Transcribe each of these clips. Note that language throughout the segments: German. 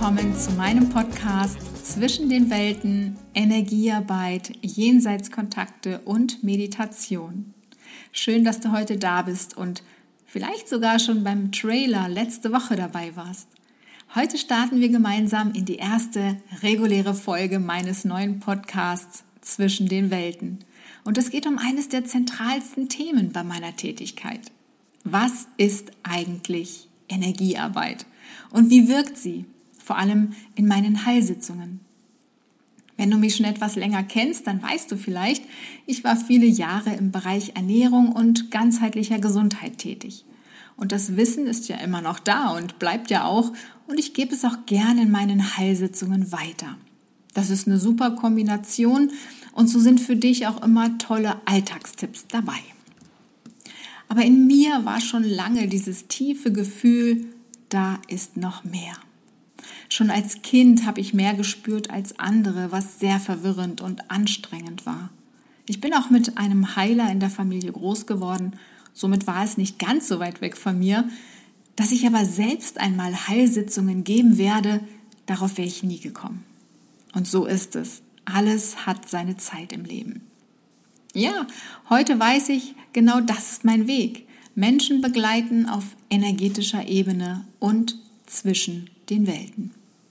willkommen zu meinem Podcast Zwischen den Welten, Energiearbeit, Jenseitskontakte und Meditation. Schön, dass du heute da bist und vielleicht sogar schon beim Trailer letzte Woche dabei warst. Heute starten wir gemeinsam in die erste reguläre Folge meines neuen Podcasts Zwischen den Welten. Und es geht um eines der zentralsten Themen bei meiner Tätigkeit. Was ist eigentlich Energiearbeit? Und wie wirkt sie? Vor allem in meinen Heilsitzungen. Wenn du mich schon etwas länger kennst, dann weißt du vielleicht, ich war viele Jahre im Bereich Ernährung und ganzheitlicher Gesundheit tätig. Und das Wissen ist ja immer noch da und bleibt ja auch. Und ich gebe es auch gerne in meinen Heilsitzungen weiter. Das ist eine super Kombination und so sind für dich auch immer tolle Alltagstipps dabei. Aber in mir war schon lange dieses tiefe Gefühl, da ist noch mehr. Schon als Kind habe ich mehr gespürt als andere, was sehr verwirrend und anstrengend war. Ich bin auch mit einem Heiler in der Familie groß geworden, somit war es nicht ganz so weit weg von mir. Dass ich aber selbst einmal Heilsitzungen geben werde, darauf wäre ich nie gekommen. Und so ist es. Alles hat seine Zeit im Leben. Ja, heute weiß ich, genau das ist mein Weg. Menschen begleiten auf energetischer Ebene und zwischen den Welten.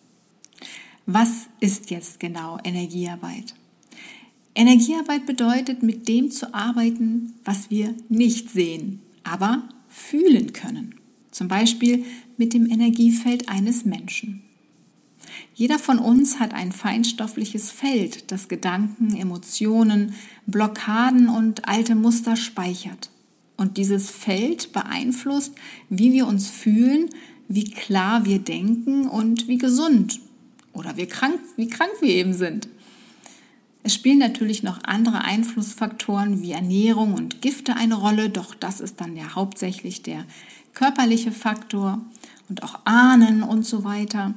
Was ist jetzt genau Energiearbeit? Energiearbeit bedeutet, mit dem zu arbeiten, was wir nicht sehen, aber fühlen können. Zum Beispiel mit dem Energiefeld eines Menschen. Jeder von uns hat ein feinstoffliches Feld, das Gedanken, Emotionen, Blockaden und alte Muster speichert. Und dieses Feld beeinflusst, wie wir uns fühlen, wie klar wir denken und wie gesund oder wie krank wir eben sind. Es spielen natürlich noch andere Einflussfaktoren wie Ernährung und Gifte eine Rolle, doch das ist dann ja hauptsächlich der körperliche Faktor und auch Ahnen und so weiter.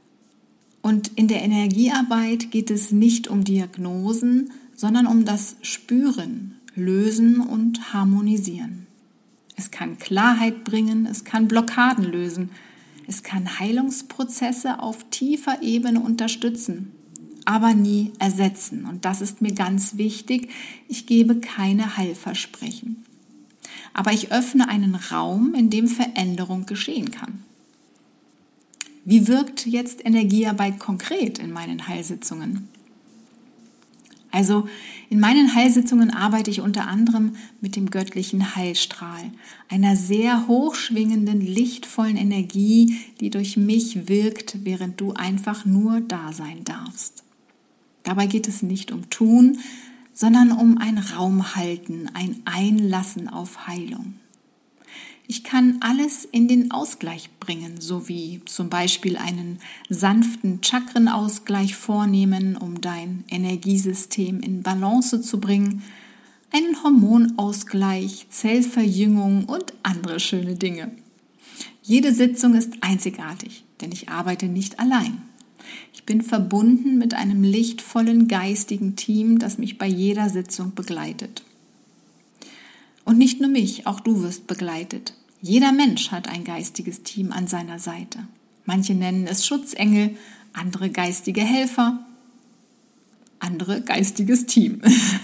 Und in der Energiearbeit geht es nicht um Diagnosen, sondern um das Spüren, Lösen und Harmonisieren. Es kann Klarheit bringen, es kann Blockaden lösen, es kann Heilungsprozesse auf tiefer Ebene unterstützen, aber nie ersetzen. Und das ist mir ganz wichtig, ich gebe keine Heilversprechen. Aber ich öffne einen Raum, in dem Veränderung geschehen kann. Wie wirkt jetzt Energiearbeit konkret in meinen Heilsitzungen? Also in meinen Heilsitzungen arbeite ich unter anderem mit dem göttlichen Heilstrahl, einer sehr hochschwingenden, lichtvollen Energie, die durch mich wirkt, während du einfach nur da sein darfst. Dabei geht es nicht um Tun, sondern um ein Raumhalten, ein Einlassen auf Heilung. Ich kann alles in den Ausgleich bringen, sowie zum Beispiel einen sanften Chakrenausgleich vornehmen, um dein Energiesystem in Balance zu bringen, einen Hormonausgleich, Zellverjüngung und andere schöne Dinge. Jede Sitzung ist einzigartig, denn ich arbeite nicht allein. Ich bin verbunden mit einem lichtvollen geistigen Team, das mich bei jeder Sitzung begleitet. Und nicht nur mich, auch du wirst begleitet. Jeder Mensch hat ein geistiges Team an seiner Seite. Manche nennen es Schutzengel, andere geistige Helfer, andere geistiges Team.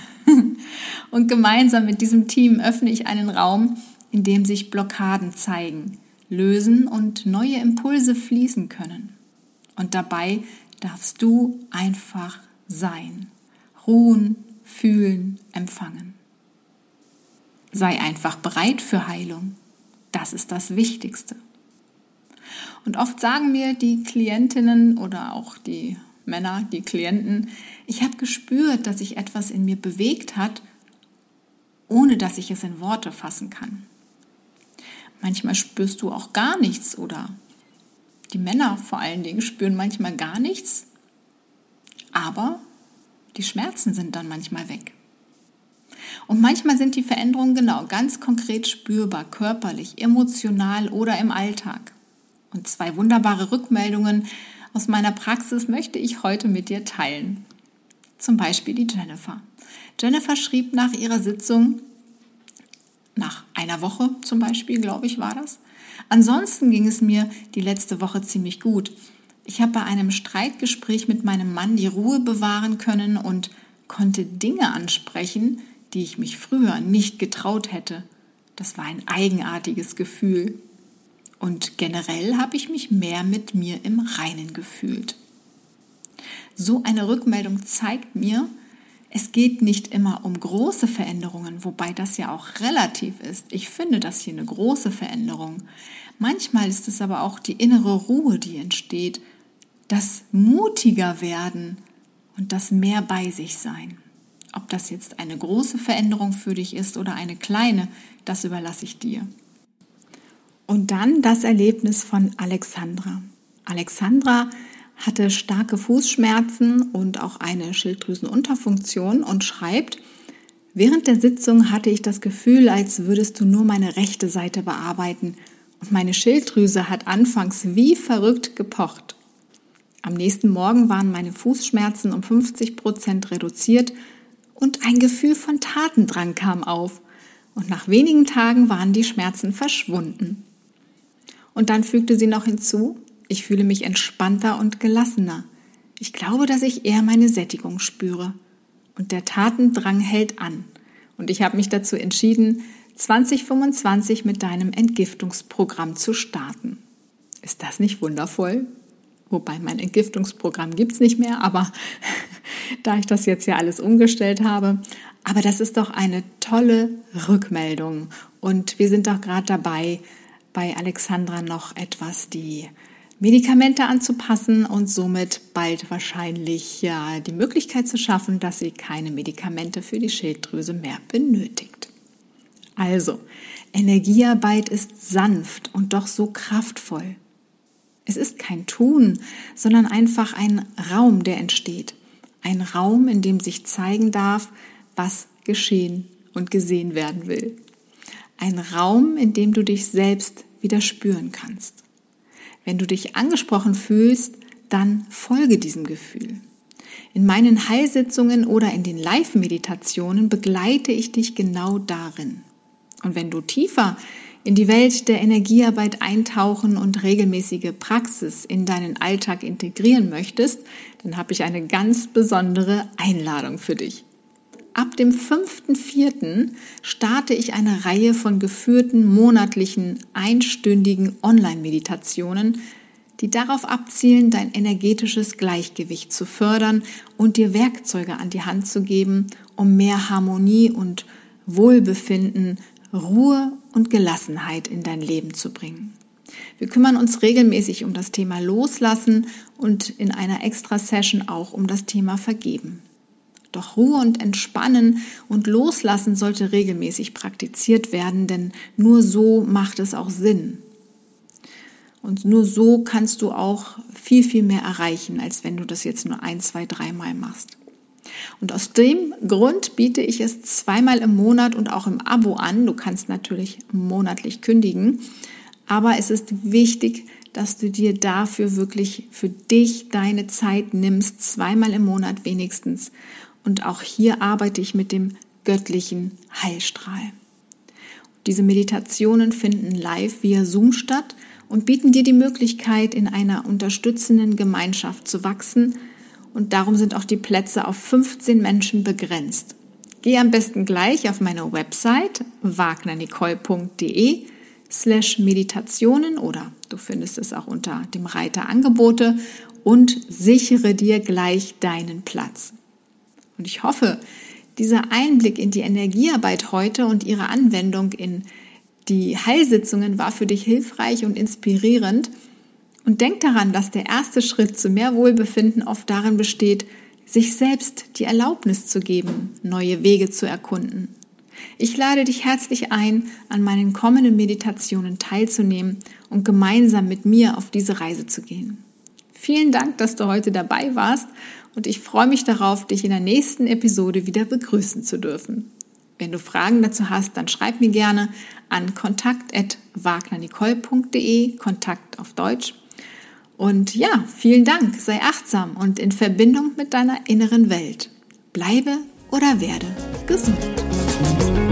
Und gemeinsam mit diesem Team öffne ich einen Raum, in dem sich Blockaden zeigen, lösen und neue Impulse fließen können. Und dabei darfst du einfach sein, ruhen, fühlen, empfangen. Sei einfach bereit für Heilung. Das ist das Wichtigste. Und oft sagen mir die Klientinnen oder auch die Männer, die Klienten, ich habe gespürt, dass sich etwas in mir bewegt hat, ohne dass ich es in Worte fassen kann. Manchmal spürst du auch gar nichts oder die Männer vor allen Dingen spüren manchmal gar nichts, aber die Schmerzen sind dann manchmal weg. Und manchmal sind die Veränderungen genau ganz konkret spürbar, körperlich, emotional oder im Alltag. Und 2 wunderbare Rückmeldungen aus meiner Praxis möchte ich heute mit dir teilen. Zum Beispiel die Jennifer. Jennifer schrieb nach ihrer Sitzung, nach einer Woche zum Beispiel, glaube ich, war das. Ansonsten ging es mir die letzte Woche ziemlich gut. Ich habe bei einem Streitgespräch mit meinem Mann die Ruhe bewahren können und konnte Dinge ansprechen, die ich mich früher nicht getraut hätte. Das war ein eigenartiges Gefühl. Und generell habe ich mich mehr mit mir im Reinen gefühlt. So eine Rückmeldung zeigt mir, es geht nicht immer um große Veränderungen, wobei das ja auch relativ ist. Ich finde das hier eine große Veränderung. Manchmal ist es aber auch die innere Ruhe, die entsteht, das mutiger werden und das mehr bei sich sein. Ob das jetzt eine große Veränderung für dich ist oder eine kleine, das überlasse ich dir. Und dann das Erlebnis von Alexandra. Alexandra hatte starke Fußschmerzen und auch eine Schilddrüsenunterfunktion und schreibt: Während der Sitzung hatte ich das Gefühl, als würdest du nur meine rechte Seite bearbeiten und meine Schilddrüse hat anfangs wie verrückt gepocht. Am nächsten Morgen waren meine Fußschmerzen um 50% reduziert und ein Gefühl von Tatendrang kam auf und nach wenigen Tagen waren die Schmerzen verschwunden. Und dann fügte sie noch hinzu: Ich fühle mich entspannter und gelassener. Ich glaube, dass ich eher meine Sättigung spüre. Und der Tatendrang hält an. Und ich habe mich dazu entschieden, 2025 mit deinem Entgiftungsprogramm zu starten. Ist das nicht wundervoll? Wobei mein Entgiftungsprogramm gibt es nicht mehr, aber da ich das jetzt ja alles umgestellt habe. Aber das ist doch eine tolle Rückmeldung. Und wir sind doch gerade dabei, bei Alexandra noch etwas die Medikamente anzupassen und somit bald wahrscheinlich ja die Möglichkeit zu schaffen, dass sie keine Medikamente für die Schilddrüse mehr benötigt. Also, Energiearbeit ist sanft und doch so kraftvoll. Es ist kein Tun, sondern einfach ein Raum, der entsteht. Ein Raum, in dem sich zeigen darf, was geschehen und gesehen werden will. Ein Raum, in dem du dich selbst wieder spüren kannst. Wenn du dich angesprochen fühlst, dann folge diesem Gefühl. In meinen Heilsitzungen oder in den Live-Meditationen begleite ich dich genau darin. Und wenn du tiefer in die Welt der Energiearbeit eintauchen und regelmäßige Praxis in deinen Alltag integrieren möchtest, dann habe ich eine ganz besondere Einladung für dich. Ab dem 5.4. starte ich eine Reihe von geführten monatlichen, einstündigen Online-Meditationen, die darauf abzielen, dein energetisches Gleichgewicht zu fördern und dir Werkzeuge an die Hand zu geben, um mehr Harmonie und Wohlbefinden, Ruhe und Gelassenheit in dein Leben zu bringen. Wir kümmern uns regelmäßig um das Thema Loslassen und in einer Extra-Session auch um das Thema Vergeben. Doch Ruhe und Entspannen und Loslassen sollte regelmäßig praktiziert werden, denn nur so macht es auch Sinn. Und nur so kannst du auch viel, viel mehr erreichen, als wenn du das jetzt nur 1, 2, 3 Mal machst. Und aus dem Grund biete ich es 2-mal im Monat und auch im Abo an. Du kannst natürlich monatlich kündigen, aber es ist wichtig, dass du dir dafür wirklich für dich deine Zeit nimmst, 2-mal im Monat wenigstens. Und auch hier arbeite ich mit dem göttlichen Heilstrahl. Diese Meditationen finden live via Zoom statt und bieten dir die Möglichkeit, in einer unterstützenden Gemeinschaft zu wachsen. Und darum sind auch die Plätze auf 15 Menschen begrenzt. Geh am besten gleich auf meine Website wagnernicole.de/Meditationen oder du findest es auch unter dem Reiter Angebote und sichere dir gleich deinen Platz. Und ich hoffe, dieser Einblick in die Energiearbeit heute und ihre Anwendung in die Heilsitzungen war für dich hilfreich und inspirierend. Und denk daran, dass der erste Schritt zu mehr Wohlbefinden oft darin besteht, sich selbst die Erlaubnis zu geben, neue Wege zu erkunden. Ich lade dich herzlich ein, an meinen kommenden Meditationen teilzunehmen und gemeinsam mit mir auf diese Reise zu gehen. Vielen Dank, dass du heute dabei warst und ich freue mich darauf, dich in der nächsten Episode wieder begrüßen zu dürfen. Wenn du Fragen dazu hast, dann schreib mir gerne an kontakt@wagnernicole.de, Kontakt auf Deutsch. Und ja, vielen Dank, sei achtsam und in Verbindung mit deiner inneren Welt. Bleibe oder werde gesund.